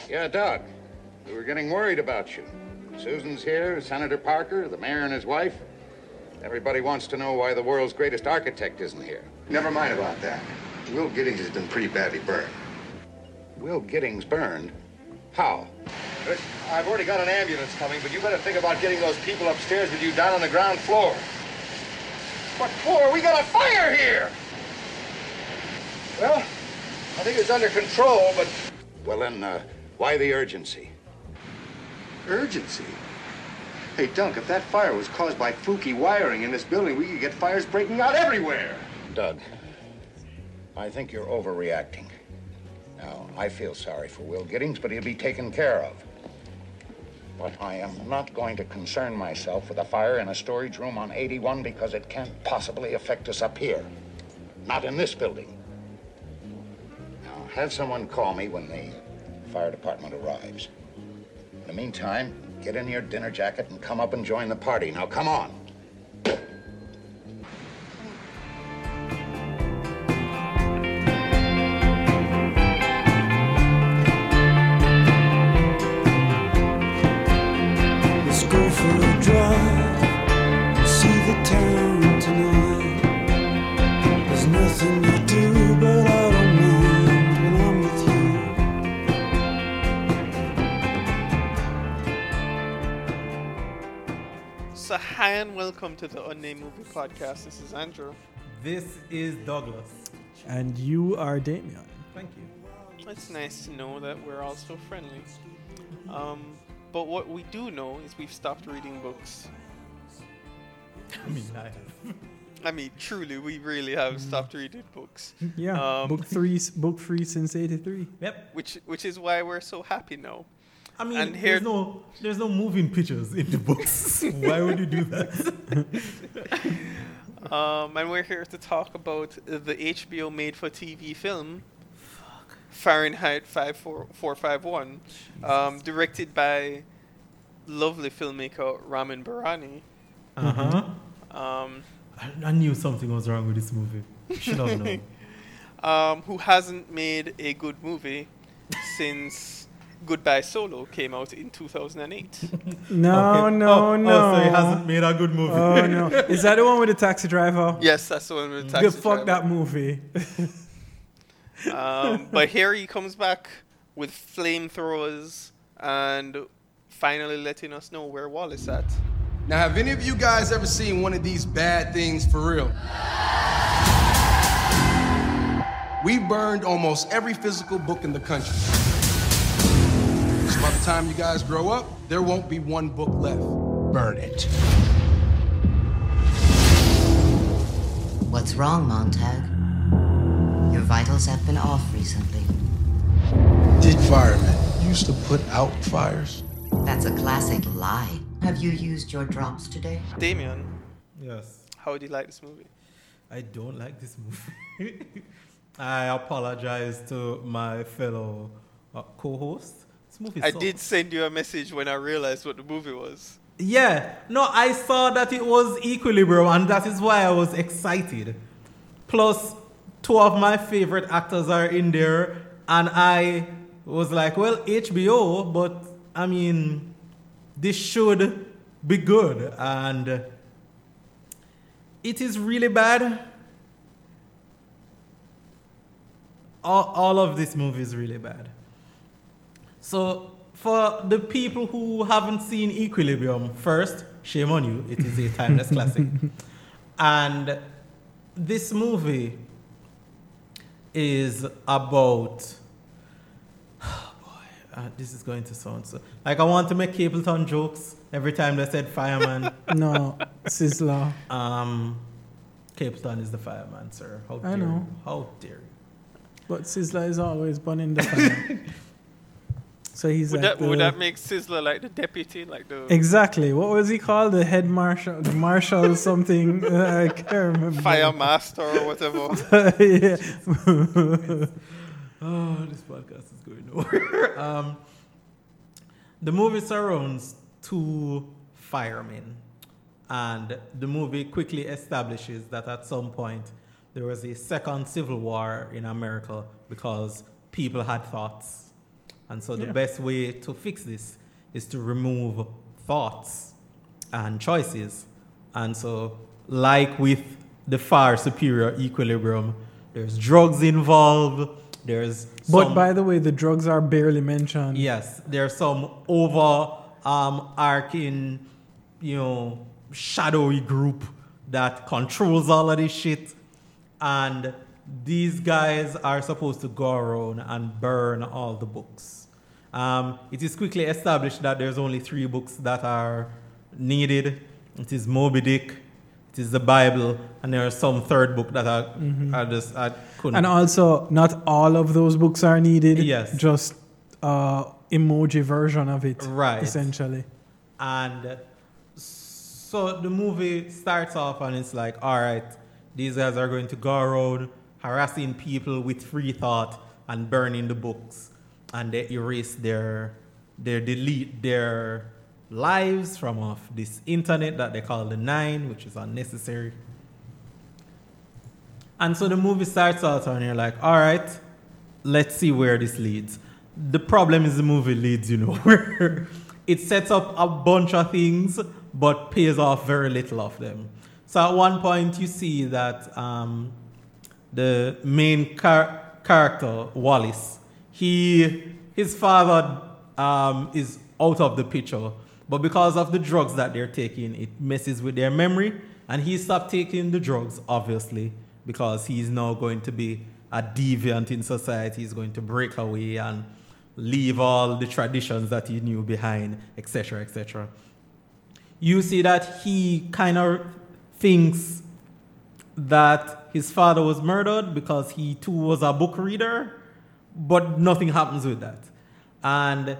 Yeah, Doug. We were getting worried about you. Susan's here, Senator Parker, the mayor and his wife. Everybody wants to know why the world's greatest architect isn't here. Never mind about that. Will Giddings has been pretty badly burned. Will Giddings burned? How? I've already got an ambulance coming, but you better think about getting those people upstairs with you down on the ground floor. What for? We got a fire here! Well, I think it's under control, but... Well, then, why the urgency? Urgency? Hey, Dunk, if that fire was caused by fluky wiring in this building, we could get fires breaking out everywhere. Doug, I think you're overreacting. Now, I feel sorry for Will Giddings, but he'll be taken care of. But I am not going to concern myself with a fire in a storage room on 81 because it can't possibly affect us up here. Not in this building. Now, have someone call me when the fire department arrives. In the meantime, get in your dinner jacket and come up and join the party. Now, come on. Let's go for a drive, see the town tonight. There's nothing to do, but I don't mind when I'm with you. So hi and welcome to the Unnamed Movie Podcast. This is Andrew. This is Douglas. And you are Damien. Thank you. It's nice to know that we're all so friendly. But what we do know is we've stopped reading books. I mean, I have. I mean, truly, we really have stopped reading books. Yeah, book free since '83. Yep. Which is why we're so happy now. I mean, And here- there's no moving pictures in the books. Why would you do that? And we're here to talk about the HBO made-for-TV film Fahrenheit 451, directed by lovely filmmaker Ramin Barani. I knew something was wrong with this movie. Should have known. Who hasn't made a good movie since Goodbye Solo came out in 2008. No. So he hasn't made a good movie. Oh no! Is that the one with the taxi driver? Yes, that's the one with the taxi Good fuck driver. that movie. But here he comes back with flamethrowers and finally letting us know where Wallace at. Now, have any of you guys ever seen one of these bad things for real? We burned almost every physical book in the country. So by the time you guys grow up, there won't be one book left. Burn it. What's wrong, Montag? Your vitals have been off recently. Did firemen used to put out fires? That's a classic lie. Have you used your drops today? Damien, Yes. how do you like this movie? I don't like this movie. I apologize to my fellow co-host. This movie I sucks. did send you a message when I realized what the movie was. Yeah. No, I saw that it was Equilibrium, and that is why I was excited. Plus, two of my favorite actors are in there, and I was like, well, HBO, but I mean, this should be good. And it is really bad. All of this movie is really bad. So, for the people who haven't seen Equilibrium, first, shame on you. It is a timeless classic. And this movie is about... Oh boy, this is going to sound so... Like, I want to make Capleton jokes every time they said fireman. No, Sizzler. Capleton is the fireman, sir. How dare I know. you? How dare you? But Sizzler is always burning the fire. So he's Would like that make Sizzler like the deputy, like the Exactly. What was he called? The head marshal, the marshal something. I can't remember. fire master or whatever? Yeah. Oh, this podcast is going nowhere. The movie surrounds two firemen, and the movie quickly establishes that at some point there was a second civil war in America because people had thoughts And so the best way to fix this is to remove thoughts and choices. And so, like with the far superior equilibrium, there's drugs involved. But by the way, the drugs are barely mentioned. Yes, there's some arcing, shadowy group that controls all of this shit. And these guys are supposed to go around and burn all the books. It is quickly established that there's only 3 books that are needed. It is Moby Dick, it is the Bible, and there is some third book that I couldn't. And also, not all of those books are needed. Yes. Just emoji version of it. Right. Essentially. And so the movie starts off and it's like, all right, these guys are going to go around harassing people with free thought and burning the books. And they erase they delete their lives from off this internet that they call the Nine, which is unnecessary. And so the movie starts out and you're like, all right, let's see where this leads. The problem is the movie leads you nowhere. It sets up a bunch of things, but pays off very little of them. So at one point you see that the main character, Wallace, his father is out of the picture, but because of the drugs that they're taking, it messes with their memory, and he stopped taking the drugs, obviously, because he's now going to be a deviant in society. He's going to break away and leave all the traditions that he knew behind, etc., etc. You see that he kind of thinks that his father was murdered because he too was a book reader, but nothing happens with that. And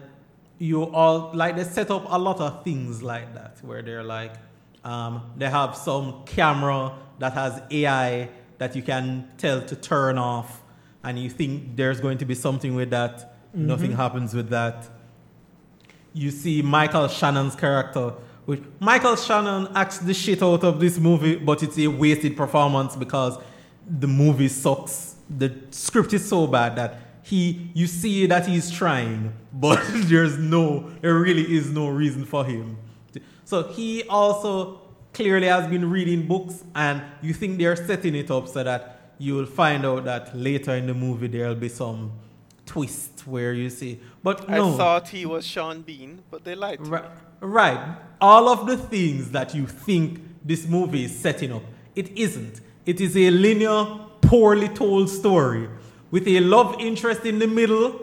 they set up a lot of things like that, where they're like, they have some camera that has AI that you can tell to turn off, and you think there's going to be something with that. Mm-hmm. Nothing happens with that. You see Michael Shannon's character, which Michael Shannon acts the shit out of this movie, but it's a wasted performance because the movie sucks. The script is so bad that you see that he's trying, but there really is no reason for him. So he also clearly has been reading books, and you think they're setting it up so that you will find out that later in the movie there'll be some twist where you see. But no. I thought he was Sean Bean, but they lied to me. Right. All of the things that you think this movie is setting up, it isn't. It is a linear, poorly told story with a love interest in the middle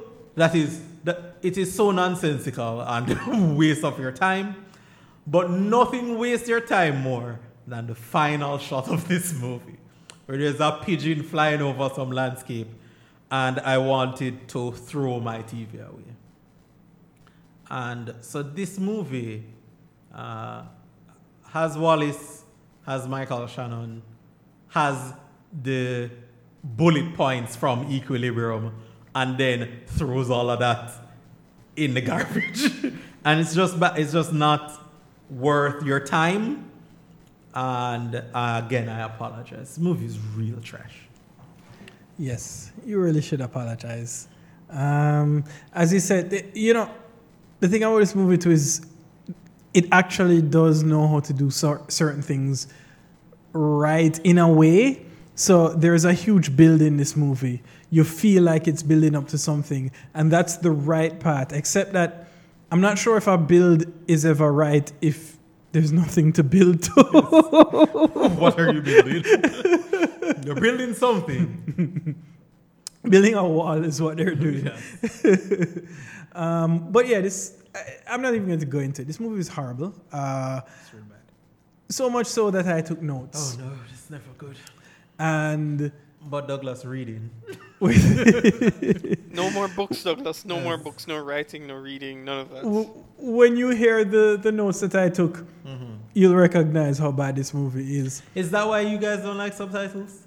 it is so nonsensical and a waste of your time. But nothing wastes your time more than the final shot of this movie, where there's a pigeon flying over some landscape, and I wanted to throw my TV away. And so this movie has Wallace, has Michael Shannon, has the bullet points from Equilibrium, and then throws all of that in the garbage. And it's just not worth your time. And again, I apologize. This movie is real trash. Yes, you really should apologize. As you said, the thing about this movie too is it actually does know how to do certain things right in a way. So there's a huge build in this movie. You feel like it's building up to something, and that's the right part. Except that I'm not sure if a build is ever right if there's nothing to build to. What are you building? You're building something. Building a wall is what they're doing. Yes. But yeah, I'm not even going to go into it. This movie is horrible. It's really bad. So much so that I took notes. Oh no, it's never good. But Douglas reading. No more books, Douglas. No more books. No writing. No reading. None of that. When you hear the notes that I took, you'll recognize how bad this movie is. Is that why you guys don't like subtitles?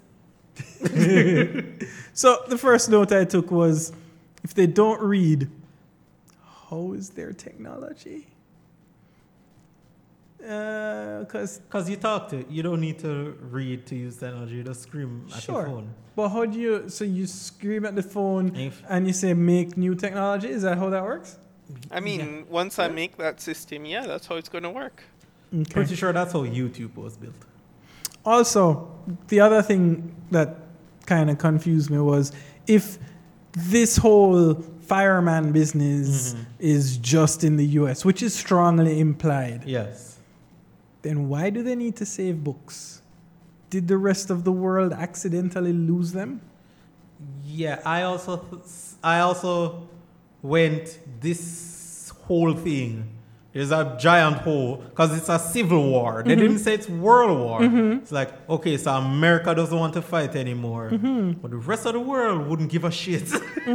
So the first note I took was, if they don't read, how is their technology? Because Because you talk to it. You don't need to read to use technology. You just scream at your phone. But how do you? So you scream at the phone If- and you say make new technology. Is that how that works? I mean, once I make that system, yeah, that's how it's going to work. Okay. Pretty sure that's how YouTube was built. Also, the other thing that kind of confused me was if this whole fireman business is just in the US, which is strongly implied, Yes. then why do they need to save books? Did the rest of the world accidentally lose them? Yeah, I also went this whole thing. There's a giant hole because it's a civil war. They didn't say it's world war. It's like, okay, so America doesn't want to fight anymore, but the rest of the world wouldn't give a shit.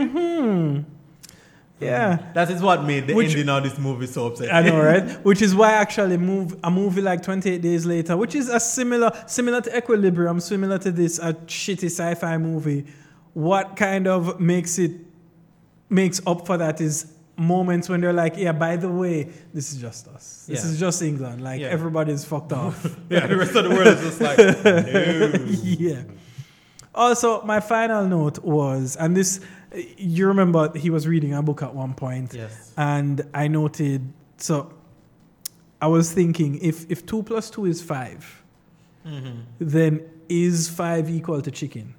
Yeah. That is what made the Which- ending of this movie so upsetting. I know, right? Which is why actually a movie like 28 Days Later, which is a similar to Equilibrium, similar to this, a shitty sci-fi movie, what kind of makes up for that is moments when they're like, yeah, by the way, this is just us. This Yeah. is just England. Like, Yeah. everybody's fucked off. Yeah, the rest of the world is just like, no. Yeah. Also, my final note was, and this, you remember he was reading a book at one point. Yes. And I noted, so I was thinking, if 2 plus 2 is 5, then is 5 equal to chicken?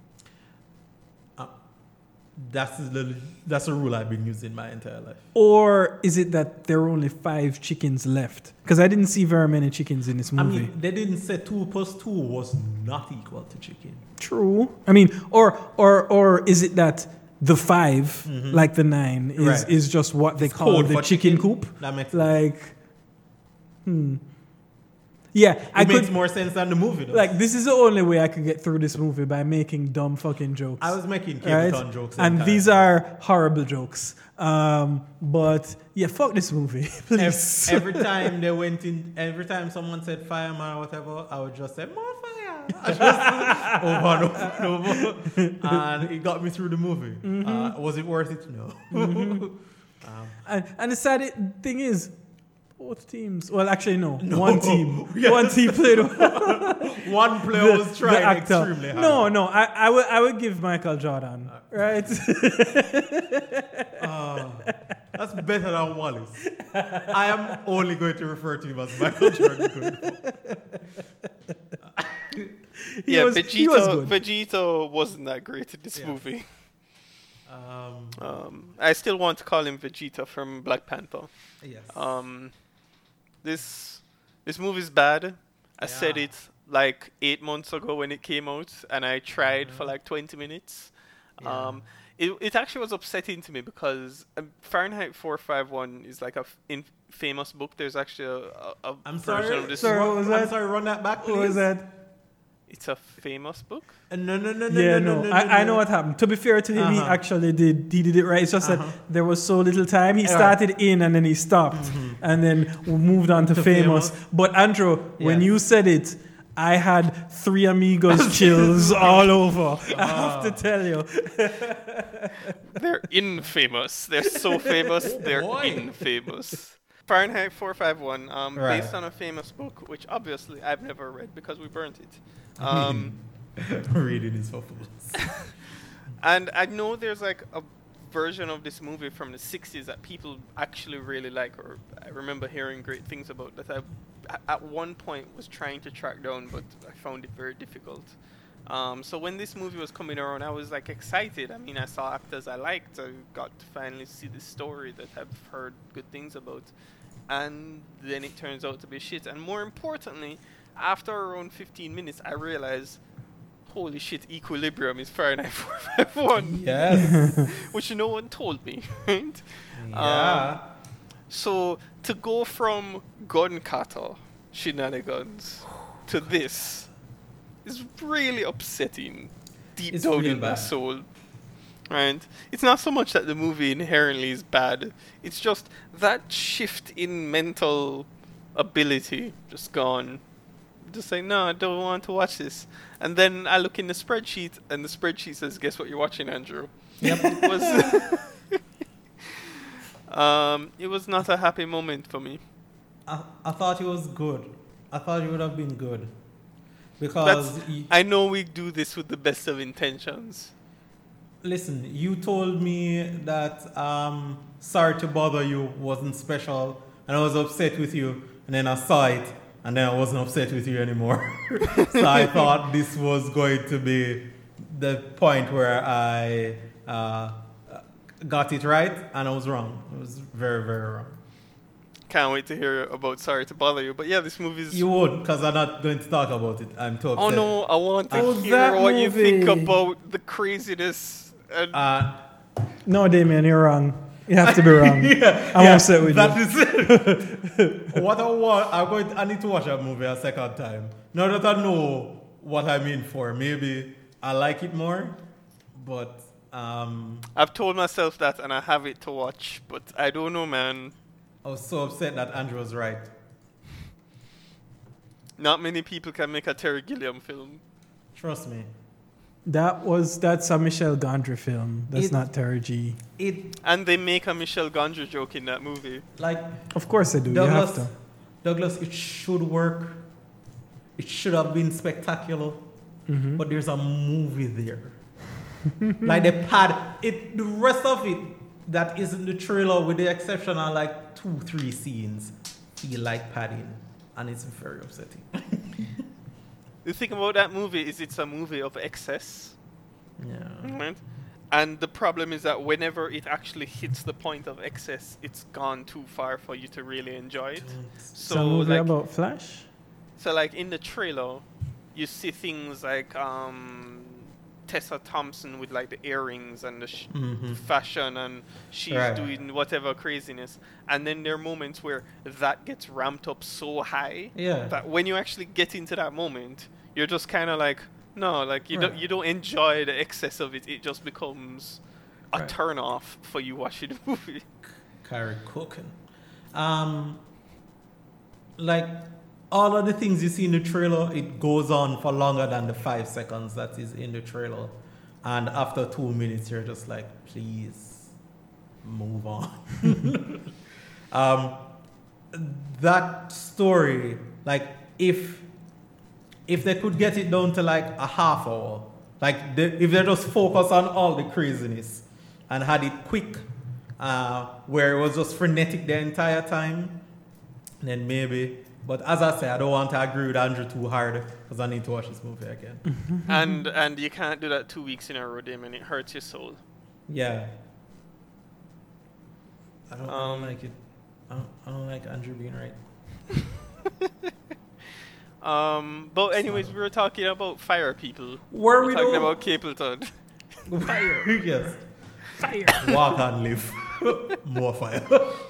That's a rule I've been using my entire life. Or is it that there are only 5 chickens left? Because I didn't see very many chickens in this I movie. mean, they didn't say 2 plus 2 was not equal to chicken. True. I mean, or is it that the 5, like the 9, Right. is just what they It's call code the for chicken chicken. coop? That makes Like, Yeah, It makes more sense than the movie, though. Like, this is the only way I could get through this movie, by making dumb fucking jokes. I was making right? Cape jokes. And these are horrible jokes. But yeah, fuck this movie, please. Every time they went in, every time someone said fireman or whatever, I would just say, more fire. I just, over and over and over. And it got me through the movie. Was it worth it? No. And the sad thing is, both teams. Well, actually, no. No. One team. Yeah. One team played. One player was trying extremely hard. No. I would give Michael Jordan. Right. That's better than Wallace. I am only going to refer to him as Michael Jordan. Yeah, he was good. Vegeta wasn't that great in this movie. I still want to call him Vegeta from Black Panther. Yes. This movie's bad. I said it like 8 months ago when it came out, and I tried for like 20 minutes. It actually was upsetting to me because Fahrenheit 451 is like a famous book. There's actually a I'm version sorry. of this. Sorry, what was that? I'm sorry. Run that back, please. What was that? It's a famous book. No. I know what happened. To be fair to him, he actually did it right. It's just that there was so little time. He started in and then he stopped and then moved on to famous. But Andrew, when you said it, I had Three Amigos chills all over. I have to tell you. They're infamous. They're so famous. They're infamous. Fahrenheit 451, based on a famous book, which obviously I've never read because we burnt it. Reading is for fools. And I know there's like a version of this movie from the 60s that people actually really like, or I remember hearing great things about, that I at one point was trying to track down, but I found it very difficult. So when this movie was coming around, I was like excited. I mean, I saw actors I liked. I got to finally see this story that I've heard good things about. And then it turns out to be shit. And more importantly, after around 15 minutes, I realized, holy shit, Equilibrium is Fahrenheit 451. Yes. Which no one told me, right? Yeah. So to go from gun kata shenanigans to this is really upsetting deep It's down real in my bad. soul. Right? It's not so much that the movie inherently is bad. It's just that shift in mental ability just gone. Just saying, no, I don't want to watch this. And then I look in the spreadsheet, and the spreadsheet says, guess what you're watching, Andrew? Yep. It was not a happy moment for me. I thought it was good. I thought it would have been good. Because, I know we do this with the best of intentions. listen, you told me that Sorry to Bother You wasn't special, and I was upset with you, and then I saw it, and then I wasn't upset with you anymore. So I thought this was going to be the point where I got it right, and I was wrong. It was very, very wrong. Can't wait to hear about Sorry to Bother You. But yeah, this movie is... You would, because I'm not going to talk about it. I'm too upset. Oh no, I want to Oh, hear that what you think movie. about the craziness. And No, Damien, you're wrong. You have to be wrong. I'm upset with that you. is it. What I want, I need to watch that movie a second time. Now that I know what I'm in for, maybe I like it more, but I've told myself that and I have it to watch, but I don't know, man. I was so upset that Andrew was right. Not many people can make a Terry Gilliam film. Trust me. That's a Michel Gondry film. That's It- not Terry G. And they make a Michel Gondry joke in that movie. Like Of course they do. You have to. Douglas, it should work. It should have been spectacular, but there's a movie there. Like they pad it. The rest of it that isn't the trailer, with the exception of like 2-3 scenes, feel like padding, and it's very upsetting. The thing about that movie is it's a movie of excess, Yeah. right? And the problem is that whenever it actually hits the point of excess, it's gone too far for you to really enjoy it. It's a movie like, about Flash. so like in the trailer, you see things like Tessa Thompson with like the earrings and the fashion, and she's Right. doing whatever craziness. And then there are moments where that gets ramped up so high Yeah. that when you actually get into that moment, you're just kind of like, no, like you Right. don't enjoy the excess of it. It just becomes a Right. turn off for you watching the movie. Carrie cooking. Like all of the things you see in the trailer, it goes on for longer than the 5 seconds that is in the trailer. And after 2 minutes, you're just like, please move on. That story, like if they could get it down to like a half hour, like if they just focus on all the craziness and had it quick, where it was just frenetic the entire time, then maybe. But as I say, I don't want to agree with Andrew too hard because I need to watch this movie again. and you can't do that 2 weeks in a row, Damon. It hurts your soul. Yeah. I don't like it. I don't like Andrew being right. But anyways, we were talking about fire people. Were We're we talking though? about Capleton. Fire. Yes. Fire. Walk and live. More fire.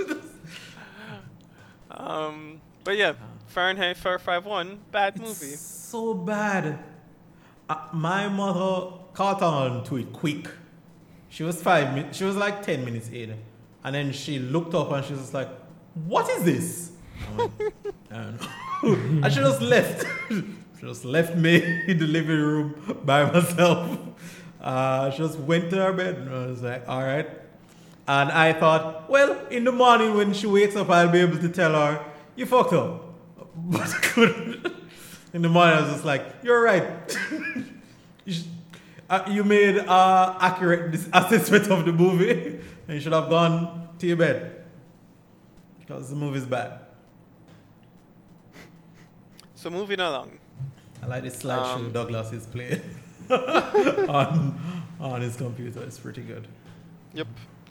But yeah, Fahrenheit 451, bad movie. So bad. My mother caught on to it quick. She was 5 minutes. She was like 10 minutes in, and then she looked up and she was like, "What is this?" I went, I don't know. And she just left. She just left me in the living room by myself. She just went to her bed, and I was like, "All right." And I thought, well, in the morning when she wakes up, I'll be able to tell her, "You fucked up." But I couldn't. In the morning, I was just like, "You're right." You made accurate assessment of the movie, and you should have gone to your bed because the movie's bad. So moving along. I like this slideshow Douglas is playing on his computer. It's pretty good. Yep.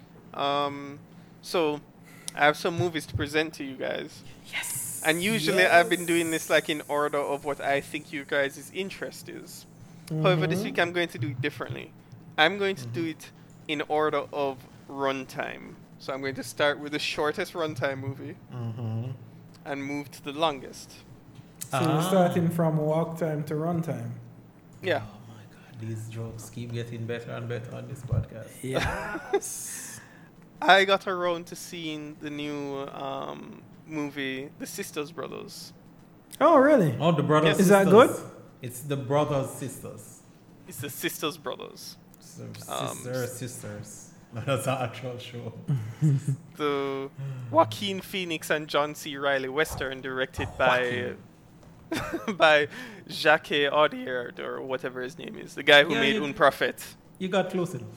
So I have some movies to present to you guys. Yes. And usually I've been doing this like in order of what I think you guys' interest is. However, this week I'm going to do it differently. I'm going to do it in order of runtime. So I'm going to start with the shortest runtime movie and move to the longest. So we're starting from walk time to run time. Yeah. Oh my God, these jokes keep getting better and better on this podcast. Yes. I got around to seeing the new movie, The Sisters Brothers. Oh, really? Oh, the brothers. Is that sisters. good? It's the brothers sisters. It's The Sisters Brothers. Sisters. No, that's an actual show. The Joaquin Phoenix and John C. Reilly Western, directed by by Jacques Audiard or whatever his name is, the guy who made Un Prophet. You got close enough.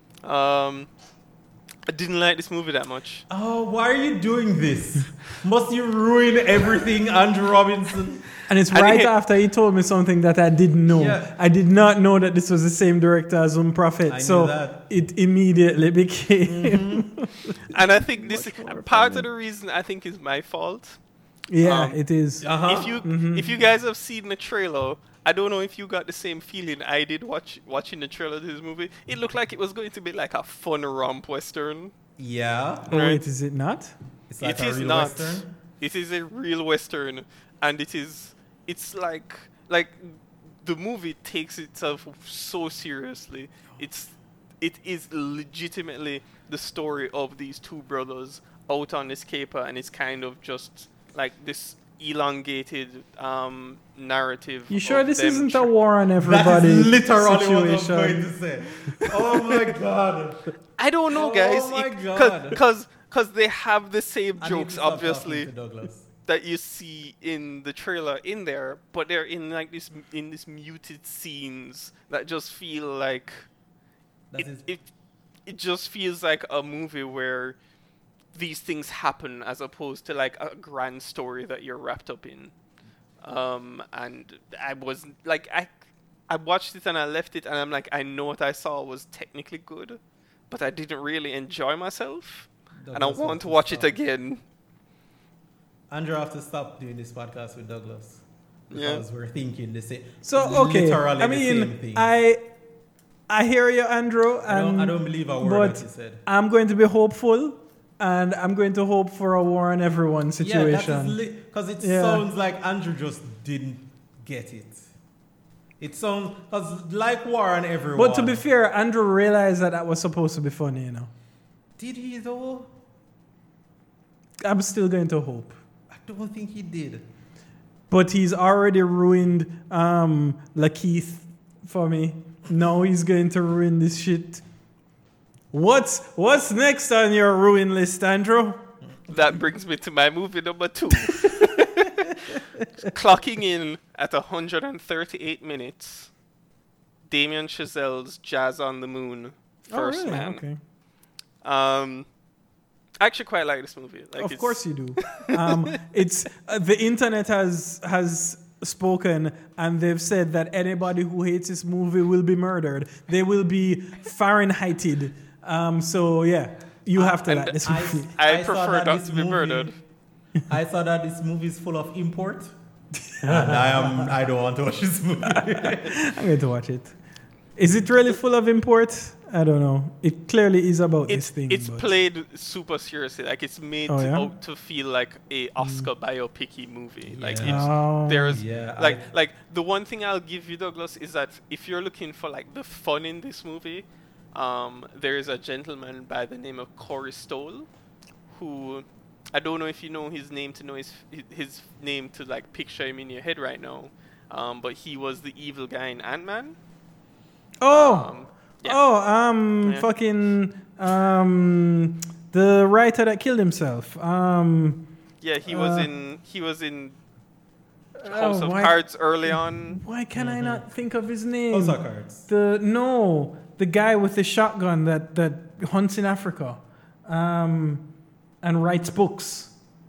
I didn't like this movie that much. Oh, why are you doing this? Must you ruin everything, Andrew Robinson? And it's right after he told me something that I didn't know. Yeah. I did not know that this was the same director as Prophet. I So knew that. it immediately became... And I think this part of the reason I think is my fault. Yeah, it is. If you guys have seen the trailer, I don't know if you got the same feeling I did watching the trailer to this movie. It looked like it was going to be like a fun romp western. Yeah. Oh, Right. wait, is it not? It's like It a is real not. Western. It is a real western, and it's like the movie takes itself so seriously. It is legitimately the story of these two brothers out on this caper, and it's kind of just like this elongated narrative. You sure of this them isn't a war on That everybody is literally situation? what I'm going to say. Oh my god. I don't know, guys. Oh my God. Because they have the same I need to jokes, stop obviously, talking to Douglas. that you see in the trailer in there, but they're in like this muted scenes that just feel like it just feels like a movie where these things happen as opposed to like a grand story that you're wrapped up in. And I was like, I watched it and I left it and I'm like, I know what I saw was technically good, but I didn't really enjoy myself, and I Douglas want has to to watch it stop. again. Andrew, I have to stop doing this podcast with Douglas. Because we're thinking the same. So, okay. Literally I the mean, same thing. I hear you, Andrew. I don't believe a word but that you said. I'm going to be hopeful, and I'm going to hope for a war on everyone situation. Yeah, because it sounds like Andrew just didn't get it. It sounds because like war on everyone. But to be fair, Andrew realized that was supposed to be funny, you know. Did he though? I'm still going to hope. I don't think he did. But he's already ruined Lakeith for me. Now he's going to ruin this shit. What's next on your ruin list, Andrew? That brings me to my movie number 2. Clocking in at 138 minutes, Damien Chazelle's Jazz on the Moon, First Man. Okay. I actually quite like this movie. Like, Of course you do. It's the internet has spoken, and they've said that anybody who hates this movie will be murdered. They will be Fahrenheited. So yeah, you have to like this movie. I prefer not to be murdered. I thought that this movie is full of import. And I don't want to watch this movie. I'm going to watch it. Is it really full of import? I don't know. It clearly is about this thing. It's but- played super seriously. Like, it's made Oh, yeah? out to feel like a Oscar biopic-y movie. Like, Yeah. it's Oh. there's Yeah, like the one thing I'll give you, Douglas, is that if you're looking for like the fun in this movie, there is a gentleman by the name of Corey Stoll, who I don't know if you know his name to know his name to like picture him in your head right now, but he was the evil guy in Ant-Man. Oh! Yeah. Yeah. Fucking, the writer that killed himself. Yeah, he was in House of why- Cards early on. Why can I not think of his name? House of Cards. The guy with the shotgun that hunts in Africa, and writes books.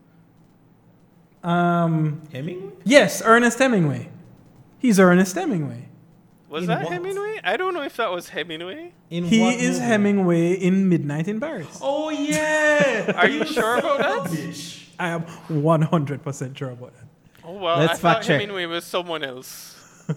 Hemingway? Yes, Ernest Hemingway. He's Ernest Hemingway. Was In that what? Hemingway? I don't know if that was Hemingway. He is Hemingway in Midnight in Paris. Oh yeah! Are you sure about that? I am 100% sure about that. Oh well, Let's I thought fact check. Hemingway was someone else.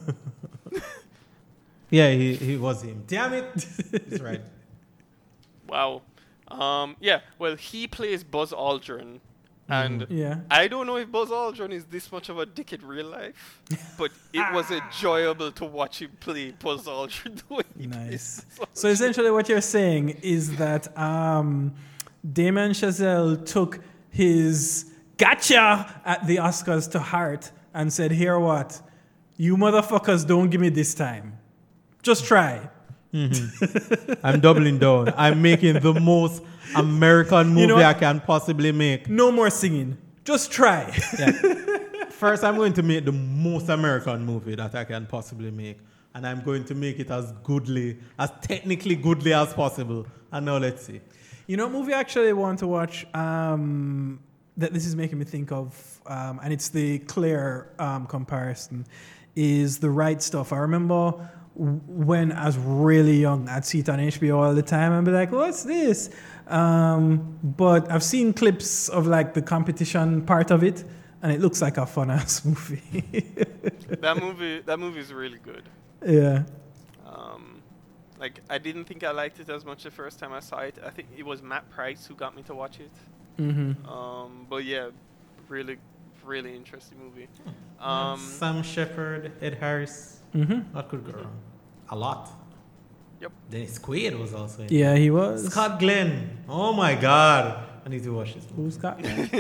Yeah, he was him. Damn it! That's right. Wow. Yeah. Well, he plays Buzz Aldrin, and Yeah. I don't know if Buzz Aldrin is this much of a dick in real life, but it was enjoyable to watch him play Buzz Aldrin. The way he Nice. plays. So essentially, what you're saying is that Damien Chazelle took his gotcha at the Oscars to heart and said, "Here, what? You motherfuckers don't give me this time. Just try." I'm doubling down. I'm making the most American movie You know what? I can possibly make. No more singing. Just try. First, I'm going to make the most American movie that I can possibly make. And I'm going to make it as technically goodly as possible. And now let's see. You know what movie I actually want to watch that this is making me think of, and it's the Claire comparison, is The Right Stuff. I remember when I was really young, I'd see it on HBO all the time and be like, what's this? But I've seen clips of like the competition part of it, and it looks like a fun-ass movie. That movie is really good. Yeah. Like, I didn't think I liked it as much the first time I saw it. I think it was Matt Price who got me to watch it. Mm-hmm. But yeah, really, really interesting movie. Sam Shepard, Ed Harris. Mm-hmm. What could go wrong? A lot. Yep. Dennis Quaid was also in it. Yeah, he was. Scott Glenn. Oh my God. I need to watch this movie. Who's got that?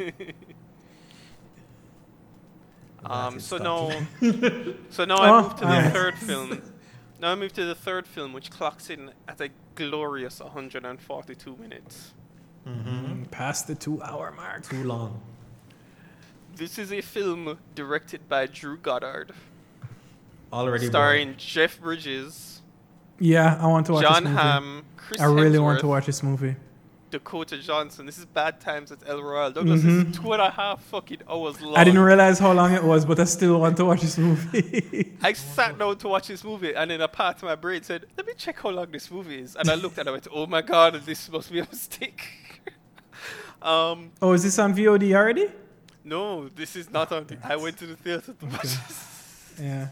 So now I moved to the alright. third film. Now I moved to the third film, which clocks in at a glorious 142 minutes. Past the 2-hour mark. Too long. This is a film directed by Drew Goddard, Already starring Jeff Bridges, Yeah, I want to watch John this movie. Hamm, Chris I really want Hemsworth, to watch this movie. Dakota Johnson. This is Bad Times at El Royale. Douglas, this is 2.5 fucking hours long. I didn't realize how long it was, but I still want to watch this movie. I sat down to watch this movie, and then a part of my brain said, let me check how long this movie is. And I looked at it and went, oh my God, this must be a mistake. Oh, is this on VOD already? No, this is not on. I went to the theater to watch this. Yeah.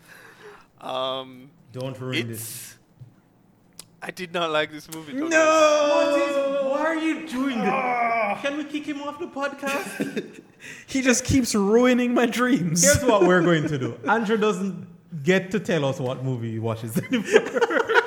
Don't ruin this. It's. I did not like this movie. Douglas. Why are you doing this? Can we kick him off the podcast? He just keeps ruining my dreams. Here's what we're going to do. Andrew doesn't get to tell us what movie he watches anymore.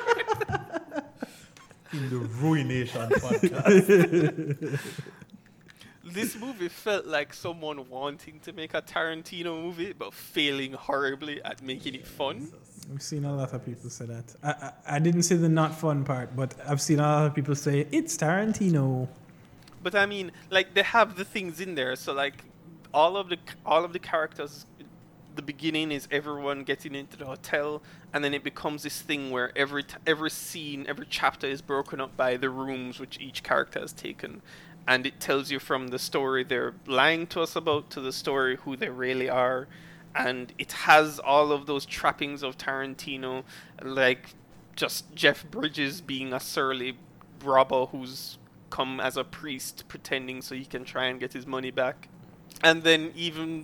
In the Ruination podcast. This movie felt like someone wanting to make a Tarantino movie, but failing horribly at making it fun. I've seen a lot of people say that. I didn't say the not fun part, but I've seen a lot of people say, it's Tarantino. But I mean, like, they have the things in there. So like, all of the characters, the beginning is everyone getting into the hotel, and then it becomes this thing where every scene, every chapter is broken up by the rooms which each character has taken, and it tells you from the story they're lying to us about to the story who they really are. And it has all of those trappings of Tarantino, like just Jeff Bridges being a surly robber who's come as a priest pretending so he can try and get his money back. And then even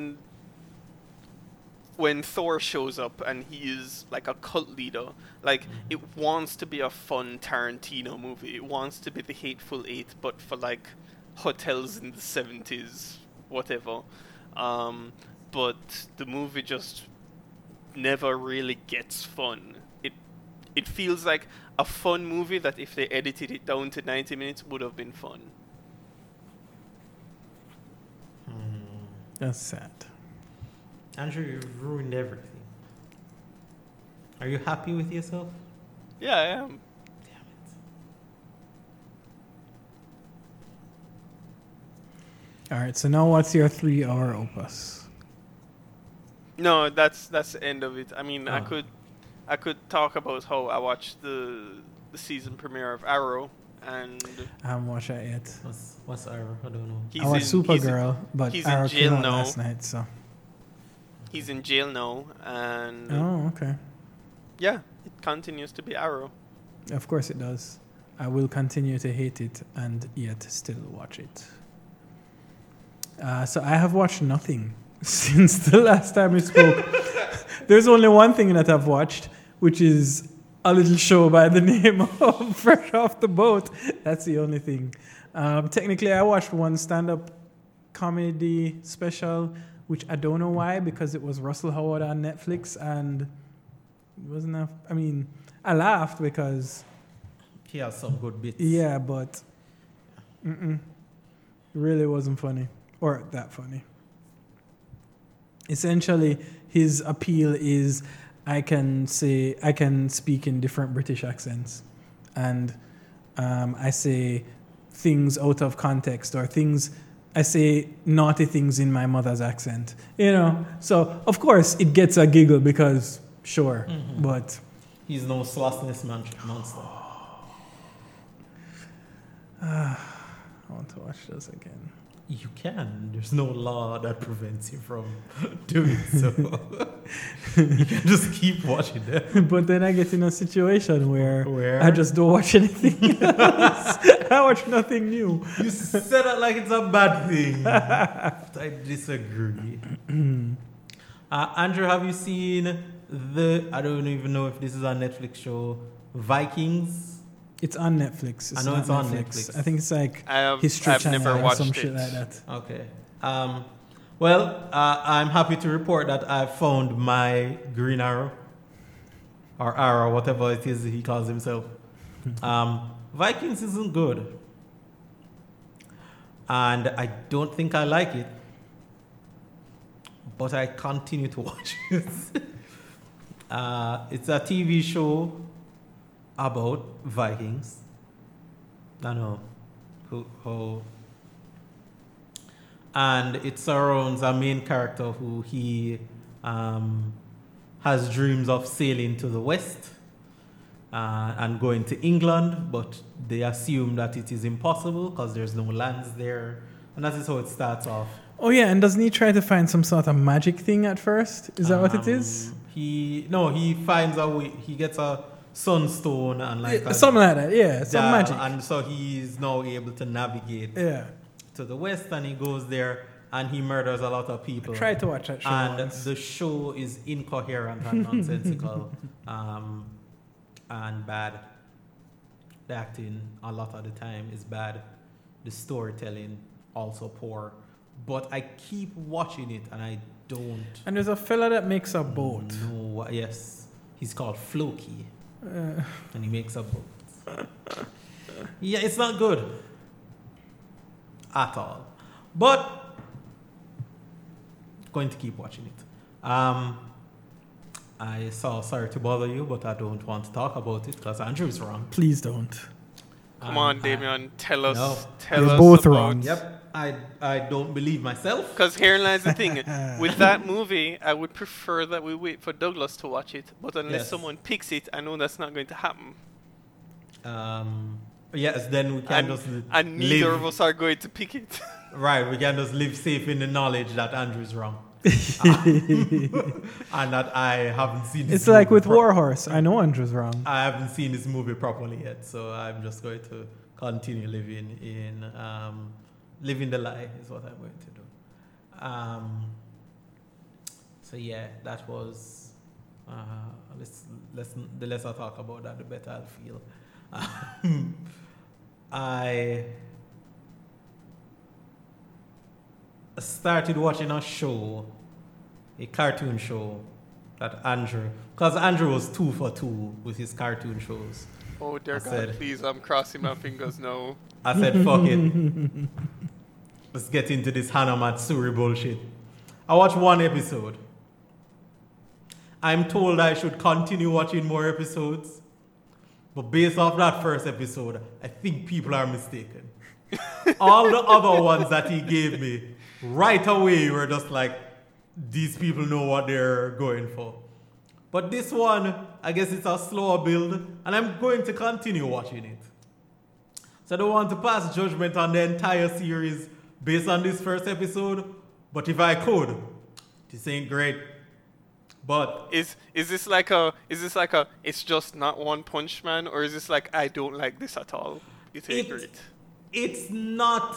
when Thor shows up and he is like a cult leader, like it wants to be a fun Tarantino movie. It wants to be the Hateful Eight, but for like hotels in the 70s, whatever. But the movie just never really gets fun. It feels like a fun movie that if they edited it down to 90 minutes would have been fun. That's sad. Andrew, you've ruined everything. Are you happy with yourself? Yeah, I am. Damn it. All right, so now what's your 3-hour opus? No, that's the end of it. I mean, Oh. I could talk about how I watched the season premiere of Arrow, and I haven't watched that yet. What's Arrow? I don't know. he's I watched Supergirl, but he's in Arrow jail came out now. last night, so. He's in jail now, and Oh, okay. yeah, it continues to be Arrow. Of course it does. I will continue to hate it and yet still watch it. So I have watched nothing since the last time we spoke. There's only one thing that I've watched, which is a little show by the name of Fresh Off the Boat. That's the only thing. Technically, I watched one stand-up comedy special, which I don't know why, because it was Russell Howard on Netflix, and it wasn't enough. I mean, I laughed because... He has some good bits. Yeah, but it really wasn't funny, or that funny. Essentially, his appeal is I can speak in different British accents, and I say things out of context or I say naughty things in my mother's accent, So, of course, it gets a giggle because, sure, but... He's no slossless monster. I want to watch this again. You can. There's no law that prevents you from doing so. You can just keep watching them. But then I get in a situation where I just don't watch anything else. I watch nothing new. You said it like it's a bad thing. I disagree. Andrew, have you seen I don't even know if this is a Netflix show, Vikings? It's on Netflix. I know it's on Netflix. I think it's like History I've Channel never or watched some it. shit like that. Okay. I'm happy to report that I found my Green Arrow. Or Arrow, whatever it is he calls himself. Vikings isn't good. And I don't think I like it. But I continue to watch it. It's a TV show about Vikings. I know who and it surrounds a main character who he has dreams of sailing to the west and going to England, but they assume that it is impossible because there's no lands there, and that is how it starts off. Oh yeah, and doesn't he try to find some sort of magic thing at first? Is that what it is? He finds a way. He gets a sunstone and something like that. Yeah, some magic. And so he's now able to navigate to the west, and he goes there and he murders a lot of people. I tried to watch that show and once. The show is incoherent and nonsensical and bad. The acting a lot of the time is bad. The storytelling also poor. But I keep watching it and I don't. And there's a fella that makes a boat. No, yes. He's called Floki. And he makes a boat. Yeah, it's not good. At all. But going to keep watching it. I saw Sorry to Bother You, but I don't want to talk about it because Andrew is wrong. Please don't. Come on, Damien, tell us. No. Tell You're us both about- wrong. Yep. I don't believe myself. Because herein lies the thing. With that movie, I would prefer that we wait for Douglas to watch it. But unless someone picks it, I know that's not going to happen. Yes, then we can And neither of us are going to pick it. Right, we can just live safe in the knowledge that Andrew's wrong. And that I haven't seen his It's like movie with Warhorse. I know Andrew's wrong. I haven't seen this movie properly yet, so I'm just going to continue living the lie is what I'm going to do. So yeah, that was the less I talk about that, the better I'll feel. I started watching a cartoon show that because Andrew was 2 for 2 with his cartoon shows. Oh dear God, please, I'm crossing my fingers now. I said, fuck it. Let's get into this Hana Matsuri bullshit. I watched 1 episode. I'm told I should continue watching more episodes. But based off that first episode, I think people are mistaken. All the other ones that he gave me, right away were just like, these people know what they're going for. But this one, I guess it's a slower build, and I'm going to continue watching it. So I don't want to pass judgment on the entire series based on this first episode, but if I could, this ain't great. But is this like it's just not One Punch Man, or is this like I don't like this at all? It's great. It's not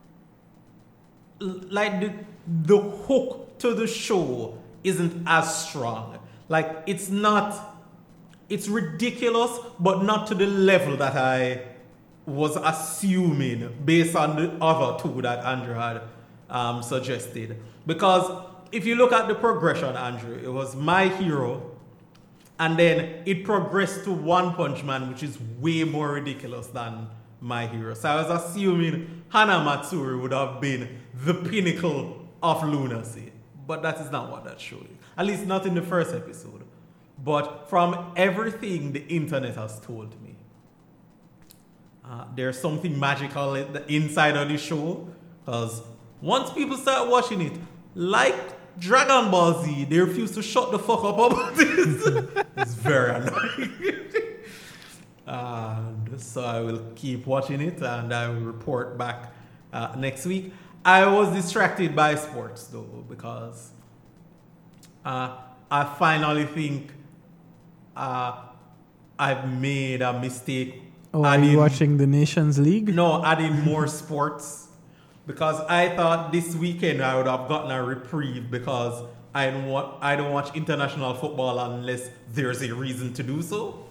like the hook to the show isn't as strong. Like it's ridiculous, but not to the level that I was assuming based on the other 2 that Andrew had suggested. Because if you look at the progression, Andrew, it was My Hero, and then it progressed to One Punch Man, which is way more ridiculous than My Hero. So I was assuming Hana Matsuri would have been the pinnacle of lunacy. But that is not what that show is. At least not in the first episode. But from everything the internet has told me, there's something magical inside of the show. Because once people start watching it, like Dragon Ball Z, they refuse to shut the fuck up about it. It's very annoying. And so I will keep watching it and I will report back next week. I was distracted by sports though, because I finally think I've made a mistake. Oh, are you watching the Nations League? No, adding more sports. Because I thought this weekend I would have gotten a reprieve because I don't watch international football unless there's a reason to do so.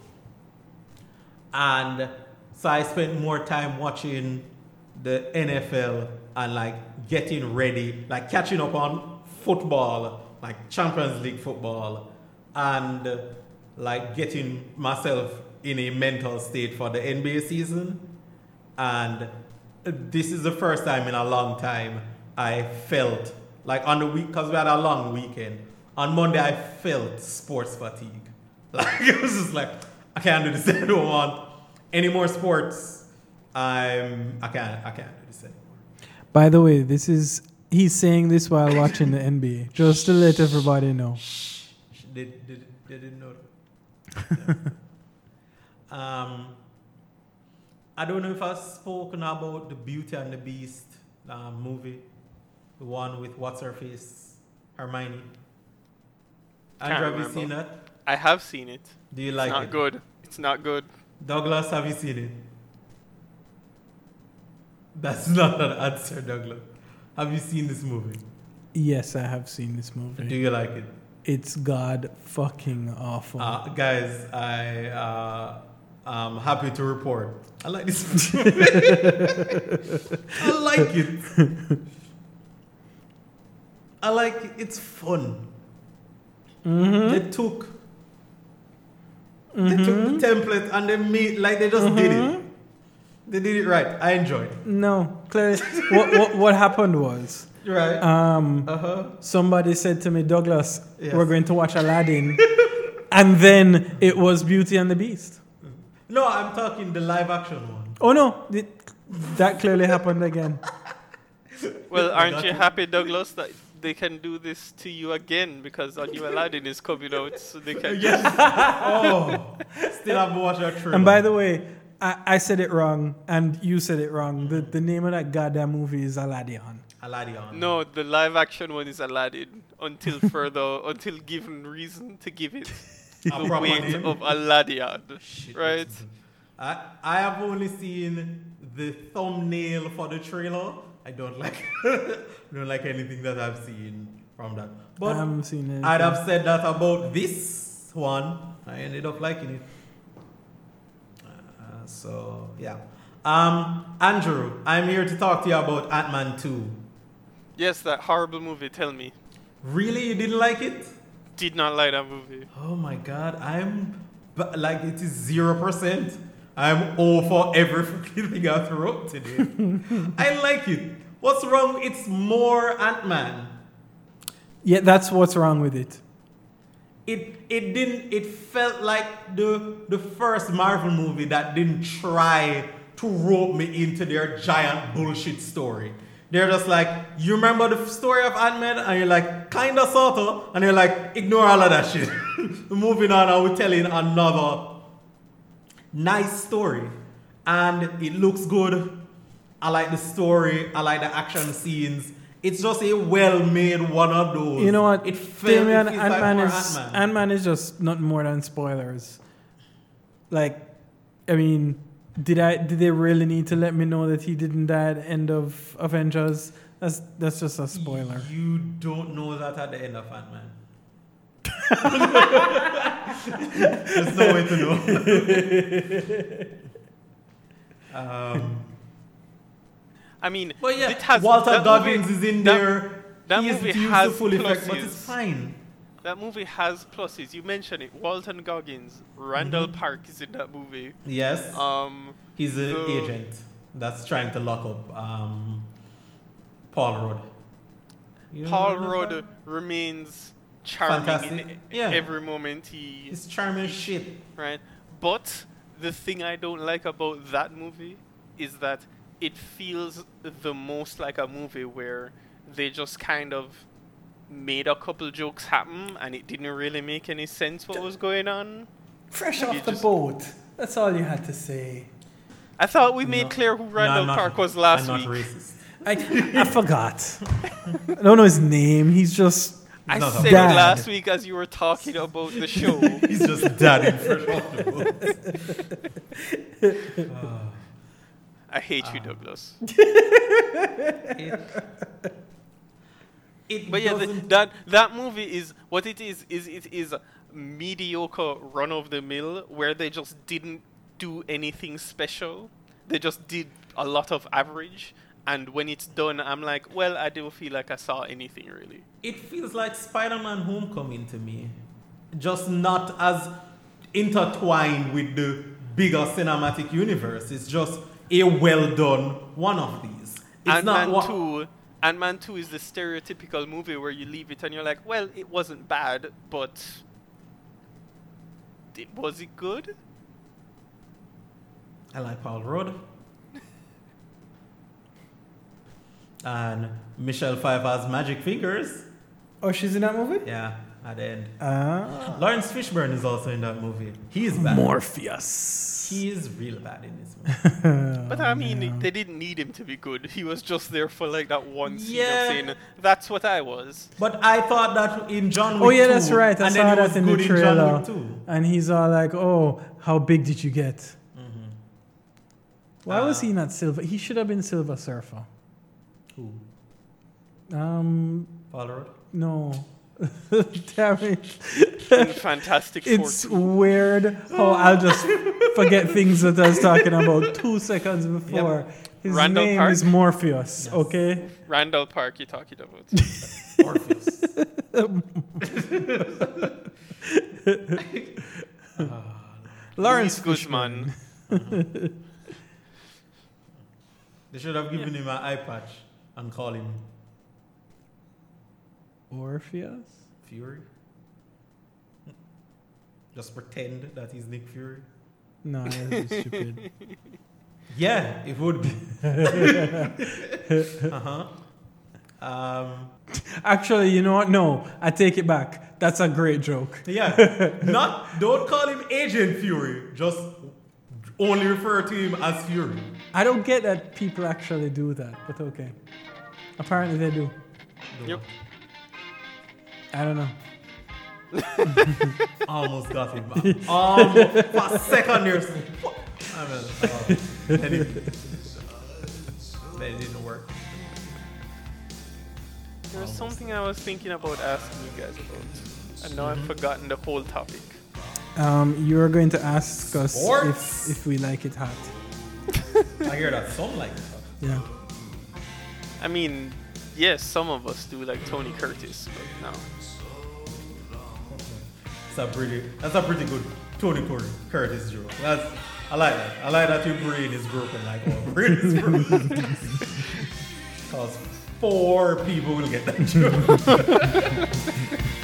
And so I spent more time watching the NFL and like getting ready, like catching up on football, like Champions League football, and like getting myself in a mental state for the NBA season. And this is the first time in a long time I felt like on the week, because we had a long weekend. On Monday I felt sports fatigue. Like it was just like, I can't do this. I don't want any more sports. I can't do this anymore. By the way, he's saying this while watching the NBA, just to let everybody know. They didn't know that. I don't know if I've spoken about the Beauty and the Beast movie, the one with what's her face, Hermione. Andrew, have you seen that? I have seen it. Do you like it? It's not good. It's not good. Douglas, have you seen it? That's not an answer, Douglas. Have you seen this movie? Yes, I have seen this movie. Do you like it? It's god fucking awful. Guys, I'm happy to report I like this movie. I like it. I like it. It's fun. Mm-hmm. They took the template and they just did it. They did it right. I enjoyed it. No, clearly, what happened was, right. Somebody said to me, Douglas, we're going to watch Aladdin, and then it was Beauty and the Beast. No, I'm talking the live action one. Oh no, that clearly happened again. Well, aren't you happy, Douglas, that they can do this to you again because a new Aladdin is coming out, so they can. Yes. Oh, still haven't watched that trailer. And by the way, I said it wrong, and you said it wrong. The name of that goddamn movie is Aladdin. Aladdin. No, the live action one is Aladdin until given reason to give it the weight of Aladdin. Shit, right? I have only seen the thumbnail for the trailer. I don't like anything that I've seen from that. But I haven't seen it. I'd have said that about this one. I ended up liking it. So yeah. Andrew, I'm here to talk to you about Ant-Man 2. Yes, that horrible movie. Tell me. Really, you didn't like it? Did not like that movie. Oh my God, it is 0%. I'm all for every fucking thing I threw up today. I like it. What's wrong? It's more Ant-Man. Yeah, that's what's wrong with it. It felt like the first Marvel movie that didn't try to rope me into their giant bullshit story. They're just like, you remember the story of Ant-Man? And you're like, kinda, sorta. And you're like, ignore all of that shit. Moving on, and we're telling another nice story. And it looks good. I like the story. I like the action scenes. It's just a well-made one of those. You know what? It feels like Ant-Man. Ant-Man is just nothing more than spoilers. Like, I mean, did they really need to let me know that he didn't die at the end of Avengers? That's just a spoiler. You don't know that at the end of Ant-Man. There's no way to know. I mean, but yeah, it has, Walter Goggins is in there. That He movie is used has to full effect, pluses. but it's fine. That movie has pluses. You mentioned it. Walton Goggins, Randall Park is in that movie. Yes. He's an so- agent that's trying to lock up Paul Rudd. You Paul remember Rudd that? remains charming Fantastic. in Yeah. every moment he He's charming as shit. right. But the thing I don't like about that movie is that it feels the most like a movie where they just kind of made a couple jokes happen and it didn't really make any sense what was going on. Fresh off the boat. That's all you had to say. I thought we made clear who Randall Park was last week. I'm not racist. I forgot. I don't know his name. He's just. I said it last week as you were talking about the show. He's just daddy fresh off the boat. I hate you, Douglas. But yeah, that movie is what it is it is mediocre run of the mill where they just didn't do anything special. They just did a lot of average, and when it's done, I'm like, well, I don't feel like I saw anything really. It feels like Spider-Man Homecoming to me, just not as intertwined with the bigger cinematic universe. It's just a well done one of these. It's Ant-Man 2 is the stereotypical movie where you leave it and you're like, well, it wasn't bad, but was it good? I like Paul Rudd. And Michelle Pfeiffer's Magic Fingers. Oh, she's in that movie? Yeah, at the end. Lawrence Fishburne is also in that movie. He is bad. Morpheus. He is real bad in this movie. But I mean, they didn't need him to be good. He was just there for like that one scene of saying, that's what I was. But I thought that in John Wick 2. Oh yeah, that's right. I saw that in the John trailer. Wick 2. And he's all like, oh, how big did you get? Mm-hmm. Why was he not Silver? He should have been Silver Surfer. Who? Paul Rudd? No. Damn it. Fantastic It's Four. weird how I'll just forget things that I was talking about 2 seconds before. Yep. His Randall name Park? is Morpheus, yes. Okay? Randall Park you're talking about. Morpheus. Lawrence Guzman. They should have given him an eye patch and call him Orpheus? Fury. Just pretend that he's Nick Fury. No, that'd be stupid. Yeah, it would be. Actually, you know what? No, I take it back. That's a great joke. Yeah. Don't call him Agent Fury. Just only refer to him as Fury. I don't get that people actually do that, but okay. Apparently they do. Yep. I don't know. Almost got him back. Almost. For a second there. Then it didn't work. There's something I was thinking about asking you guys about. And now I've forgotten the whole topic. You're going to ask us if we like it hot. I hear that some like it hot. Yeah. I mean, yes, some of us do like Tony Curtis, but no. That's a pretty good Tony Curtis joke. I like that. I like that your brain is broken like our brain is broken. Because 4 people will get that joke.